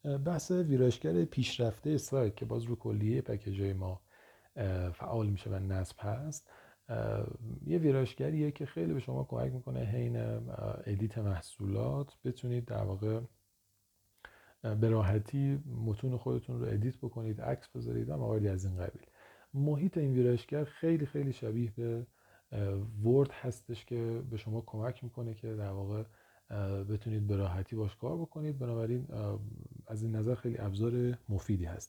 بحث ویرایشگر پیشرفته سایت که باز رو کلیه پکیج‌های ما فعال میشه و نصب هست، یه ویرایشگریه که خیلی به شما کمک میکنه حین ادیت محصولات بتونید در واقع به راحتی متون خودتون رو ادیت بکنید، عکس بذارید و مواردی از این قبیل. محیط این ویرایشگر خیلی خیلی شبیه به ورد هستش که به شما کمک میکنه که در واقع بتونید به راحتی باش کار بکنید. بنابراین از این نظر خیلی ابزار مفیدی هست.